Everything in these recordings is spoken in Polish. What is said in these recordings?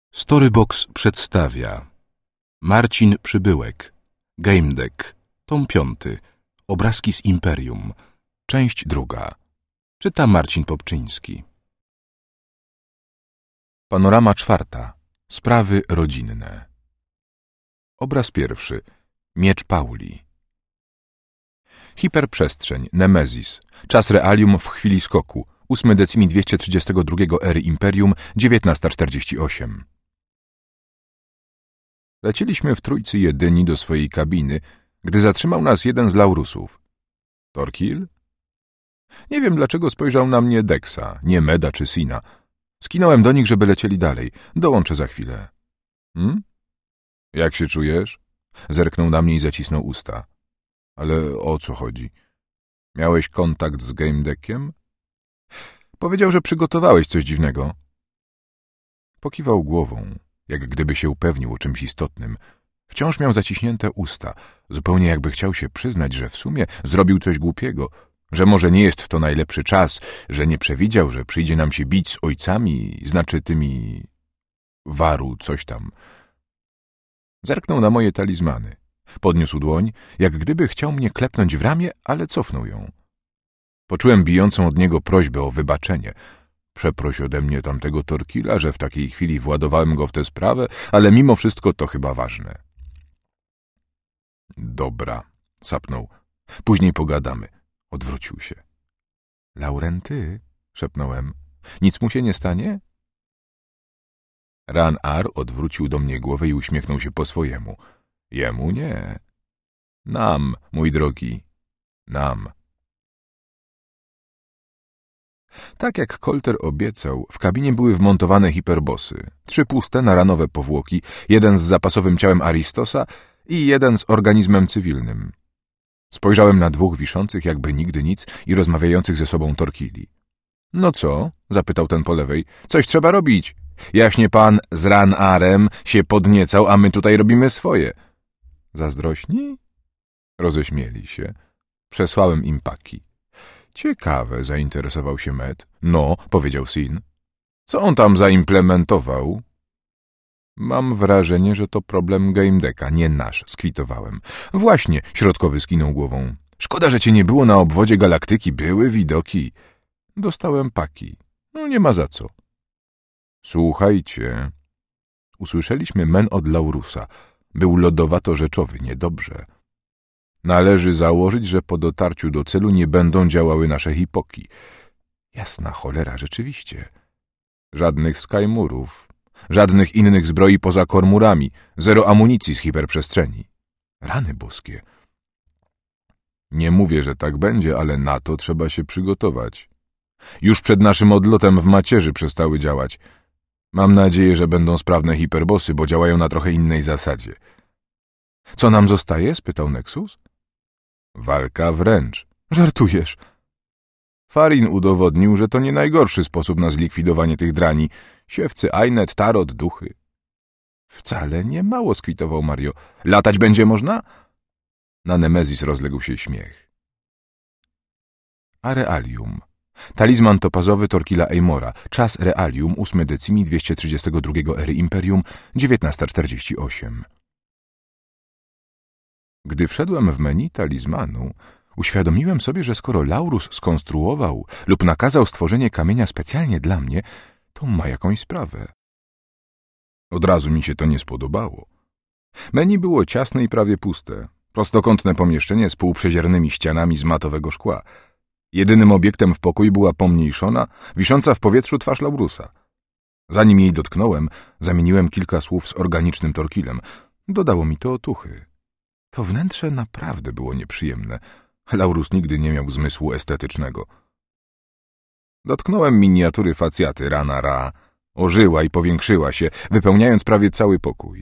Storybox przedstawia Marcin Przybyłek, Game Deck, tom 5, Obrazki z Imperium, część 2. Czyta Marcin Popczyński. Panorama 4. Sprawy rodzinne. Obraz 1. Miecz Pauli. Hiperprzestrzeń, Nemezis. Czas realium w chwili skoku. 8 decimi 232 ery Imperium, 19:48. Leciliśmy w trójcy jedyni do swojej kabiny, gdy zatrzymał nas jeden z Laurusów. Torkil? Nie wiem, dlaczego spojrzał na mnie Dexa, nie Meda czy Sina. Skinąłem do nich, żeby lecieli dalej. Dołączę za chwilę. Jak się czujesz? Zerknął na mnie i zacisnął usta. Ale o co chodzi? Miałeś kontakt z Game Deckiem? Powiedział, że przygotowałeś coś dziwnego. Pokiwał głową, jak gdyby się upewnił o czymś istotnym. Wciąż miał zaciśnięte usta, zupełnie jakby chciał się przyznać, że w sumie zrobił coś głupiego, że może nie jest to najlepszy czas, że nie przewidział, że przyjdzie nam się bić z ojcami, znaczy tymi... Waru, coś tam. Zerknął na moje talizmany. Podniósł dłoń, jak gdyby chciał mnie klepnąć w ramię, ale cofnął ją. Poczułem bijącą od niego prośbę o wybaczenie. Przeproś ode mnie tamtego Torkila, że w takiej chwili władowałem go w tę sprawę, ale mimo wszystko to chyba ważne. Dobra, sapnął. Później pogadamy. Odwrócił się. Laurenty, szepnąłem. Nic mu się nie stanie? Ran-Ar odwrócił do mnie głowę i uśmiechnął się po swojemu. Jemu nie. Nam, mój drogi, nam. Tak jak Kolter obiecał, w kabinie były wmontowane hiperbosy. 3 puste, naranowe powłoki, jeden z zapasowym ciałem Aristosa i jeden z organizmem cywilnym. Spojrzałem na 2 wiszących jakby nigdy nic i rozmawiających ze sobą Torkili. No co? Zapytał ten po lewej. Coś trzeba robić. Jaśnie pan z Ran-Arem się podniecał, a my tutaj robimy swoje. Zazdrośni? Roześmieli się. Przesłałem im paki. Ciekawe, zainteresował się Med. No, powiedział Sin. Co on tam zaimplementował? Mam wrażenie, że to problem Game Decka, nie nasz, skwitowałem. Właśnie, środkowy skinął głową. Szkoda, że cię nie było na obwodzie galaktyki, były widoki. Dostałem paki. No nie ma za co. Słuchajcie. Usłyszeliśmy men od Laurusa. Był lodowato-rzeczowy, niedobrze. Należy założyć, że po dotarciu do celu nie będą działały nasze hipoki. Jasna cholera, rzeczywiście. Żadnych skymurów, żadnych innych zbroi poza kormurami, 0 amunicji z hiperprzestrzeni. Rany boskie. Nie mówię, że tak będzie, ale na to trzeba się przygotować. Już przed naszym odlotem w macierzy przestały działać. Mam nadzieję, że będą sprawne hiperbosy, bo działają na trochę innej zasadzie. Co nam zostaje? Spytał Nexus. Walka wręcz. Żartujesz. Farin udowodnił, że to nie najgorszy sposób na zlikwidowanie tych drani. Siewcy, Ainet, Tarot, duchy. Wcale nie mało, skwitował Mario. Latać będzie można? Na Nemezis rozległ się śmiech. Arealium. Talizman topazowy Torkila Eymora. Czas realium 8 decimi 232 ery Imperium, 19:48. Gdy wszedłem w menu talizmanu, uświadomiłem sobie, że skoro Laurus skonstruował lub nakazał stworzenie kamienia specjalnie dla mnie, to ma jakąś sprawę. Od razu mi się to nie spodobało. Menu było ciasne i prawie puste. Prostokątne pomieszczenie z półprzeziernymi ścianami z matowego szkła. Jedynym obiektem w pokoju była pomniejszona, wisząca w powietrzu twarz Laurusa. Zanim jej dotknąłem, zamieniłem kilka słów z organicznym Torkilem. Dodało mi to otuchy. To wnętrze naprawdę było nieprzyjemne. Laurus nigdy nie miał zmysłu estetycznego. Dotknąłem miniatury facjaty Ran-Ara. Ożyła i powiększyła się, wypełniając prawie cały pokój.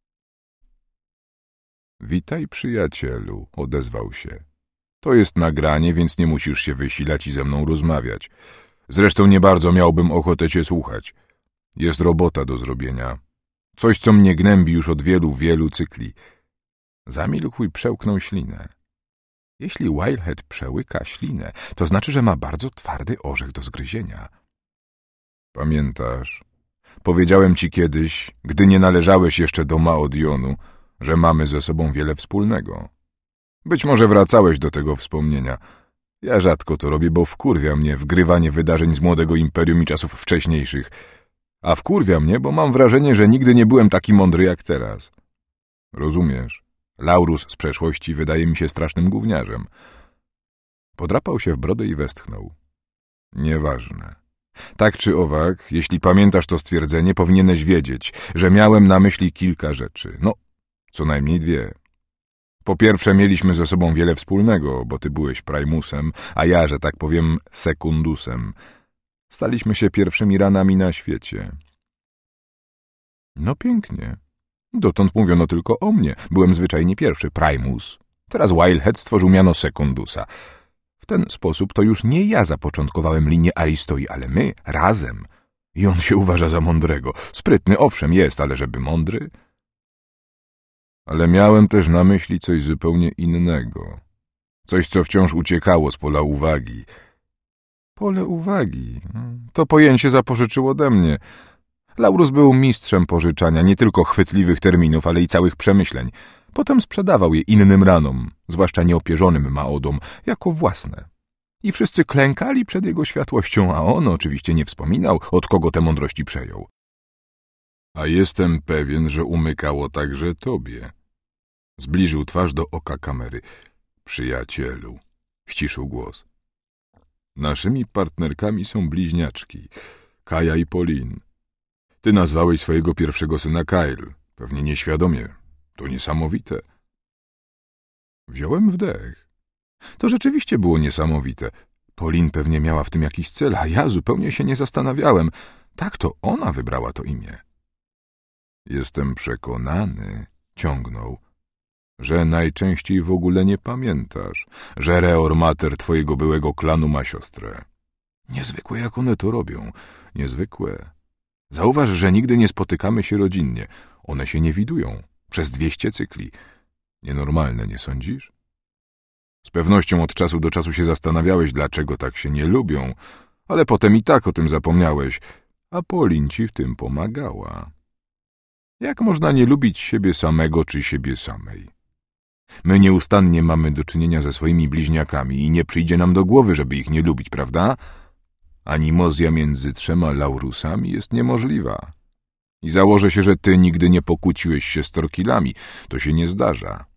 Witaj, przyjacielu, odezwał się. To jest nagranie, więc nie musisz się wysilać i ze mną rozmawiać. Zresztą nie bardzo miałbym ochotę cię słuchać. Jest robota do zrobienia. Coś, co mnie gnębi już od wielu cykli. Zamilkł i przełknął ślinę. Jeśli Wildhead przełyka ślinę, to znaczy, że ma bardzo twardy orzech do zgryzienia. Pamiętasz? Powiedziałem ci kiedyś, gdy nie należałeś jeszcze do Maodionu, że mamy ze sobą wiele wspólnego. Być może wracałeś do tego wspomnienia. Ja rzadko to robię, bo wkurwia mnie wgrywanie wydarzeń z młodego imperium i czasów wcześniejszych. A wkurwia mnie, bo mam wrażenie, że nigdy nie byłem taki mądry jak teraz. Rozumiesz? Laurus z przeszłości wydaje mi się strasznym gówniarzem. Podrapał się w brodę i westchnął. Nieważne. Tak czy owak, jeśli pamiętasz to stwierdzenie, powinieneś wiedzieć, że miałem na myśli kilka rzeczy. No, co najmniej dwie. Po pierwsze, mieliśmy ze sobą wiele wspólnego, bo ty byłeś Primusem, a ja, że tak powiem, Secundusem. Staliśmy się pierwszymi ranami na świecie. No pięknie. Dotąd mówiono tylko o mnie. Byłem zwyczajnie pierwszy, Primus. Teraz Wildhead stworzył miano Secundusa. W ten sposób to już nie ja zapoczątkowałem linię Aristoi, ale my, razem. I on się uważa za mądrego. Sprytny, owszem, jest, ale żeby mądry? Ale miałem też na myśli coś zupełnie innego. Coś, co wciąż uciekało z pola uwagi. Pole uwagi? To pojęcie zapożyczył ode mnie. Laurus był mistrzem pożyczania nie tylko chwytliwych terminów, ale i całych przemyśleń. Potem sprzedawał je innym ranom, zwłaszcza nieopierzonym Maodom, jako własne. I wszyscy klękali przed jego światłością, a on oczywiście nie wspominał, od kogo te mądrości przejął. A jestem pewien, że umykało także tobie. Zbliżył twarz do oka kamery. Przyjacielu, ściszył głos. Naszymi partnerkami są bliźniaczki, Kaja i Pauline. Ty nazwałeś swojego pierwszego syna Kyle, pewnie nieświadomie. To niesamowite. Wziąłem wdech. To rzeczywiście było niesamowite. Pauline pewnie miała w tym jakiś cel, a ja zupełnie się nie zastanawiałem. Tak to ona wybrała to imię. Jestem przekonany, ciągnął, że najczęściej w ogóle nie pamiętasz, że Reor Mater twojego byłego klanu ma siostrę. Niezwykłe, jak one to robią. Niezwykłe. Zauważ, że nigdy nie spotykamy się rodzinnie. One się nie widują. Przez 200 cykli. Nienormalne, nie sądzisz? Z pewnością od czasu do czasu się zastanawiałeś, dlaczego tak się nie lubią, ale potem i tak o tym zapomniałeś, a Pauline ci w tym pomagała. Jak można nie lubić siebie samego czy siebie samej? My nieustannie mamy do czynienia ze swoimi bliźniakami i nie przyjdzie nam do głowy, żeby ich nie lubić, prawda? Animozja między 3 Laurusami jest niemożliwa. I założę się, że ty nigdy nie pokłóciłeś się z Torkilami. To się nie zdarza.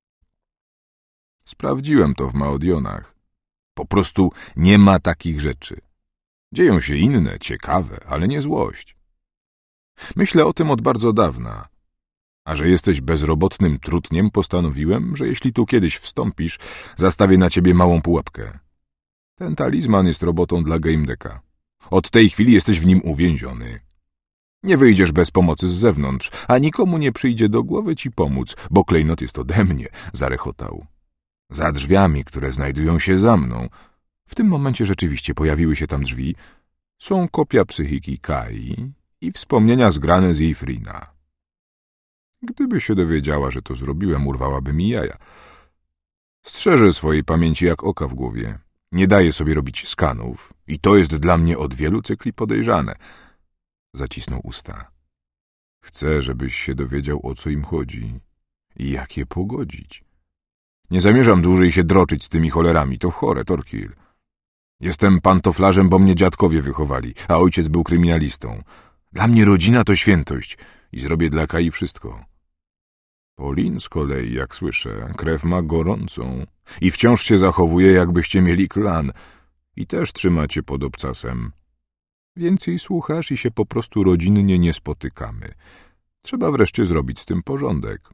Sprawdziłem to w Maodionach. Po prostu nie ma takich rzeczy. Dzieją się inne, ciekawe, ale nie złość. Myślę o tym od bardzo dawna. A że jesteś bezrobotnym trutniem, postanowiłem, że jeśli tu kiedyś wstąpisz, zastawię na ciebie małą pułapkę. Ten talizman jest robotą dla game decka. Od tej chwili jesteś w nim uwięziony. Nie wyjdziesz bez pomocy z zewnątrz, a nikomu nie przyjdzie do głowy ci pomóc, bo klejnot jest ode mnie, zarechotał. Za drzwiami, które znajdują się za mną. W tym momencie rzeczywiście pojawiły się tam drzwi. Są kopia psychiki Kai i wspomnienia zgrane z jej Frina. Gdyby się dowiedziała, że to zrobiłem, urwałaby mi jaja. Strzeżę swojej pamięci jak oka w głowie. Nie daję sobie robić skanów i to jest dla mnie od wielu cykli podejrzane. Zacisnął usta. Chcę, żebyś się dowiedział, o co im chodzi i jak je pogodzić. Nie zamierzam dłużej się droczyć z tymi cholerami, to chore, Torkil. Jestem pantoflarzem, bo mnie dziadkowie wychowali, a ojciec był kryminalistą. Dla mnie rodzina to świętość i zrobię dla Kai wszystko. Pauline z kolei, jak słyszę, krew ma gorącą i wciąż się zachowuje, jakbyście mieli klan i też trzymacie pod obcasem. Więcej słuchasz i się po prostu rodzinnie nie spotykamy. Trzeba wreszcie zrobić z tym porządek.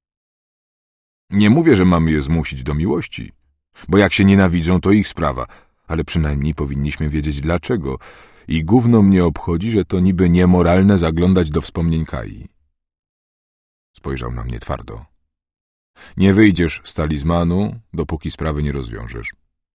Nie mówię, że mamy je zmusić do miłości, bo jak się nienawidzą, to ich sprawa, ale przynajmniej powinniśmy wiedzieć dlaczego i gówno mnie obchodzi, że to niby niemoralne zaglądać do wspomnień Kai. Spojrzał na mnie twardo. Nie wyjdziesz z talizmanu, dopóki sprawy nie rozwiążesz.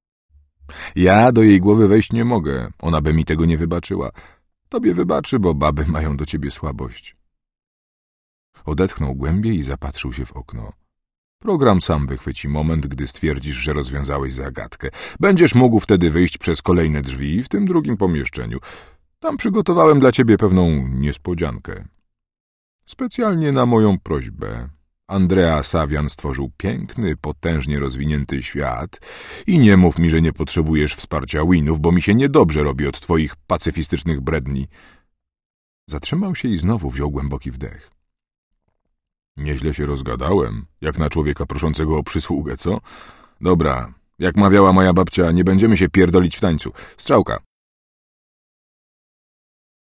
Ja do jej głowy wejść nie mogę, ona by mi tego nie wybaczyła. Tobie wybaczy, bo baby mają do ciebie słabość. Odetchnął głębiej i zapatrzył się w okno. Program sam wychwyci moment, gdy stwierdzisz, że rozwiązałeś zagadkę. Będziesz mógł wtedy wyjść przez kolejne drzwi w tym drugim pomieszczeniu. Tam przygotowałem dla ciebie pewną niespodziankę. Specjalnie na moją prośbę Andrea Savian stworzył piękny, potężnie rozwinięty świat i nie mów mi, że nie potrzebujesz wsparcia Winów, bo mi się niedobrze robi od twoich pacyfistycznych bredni. Zatrzymał się i znowu wziął głęboki wdech. Nieźle się rozgadałem, jak na człowieka proszącego o przysługę, co? Dobra, jak mawiała moja babcia, nie będziemy się pierdolić w tańcu. Strzałka.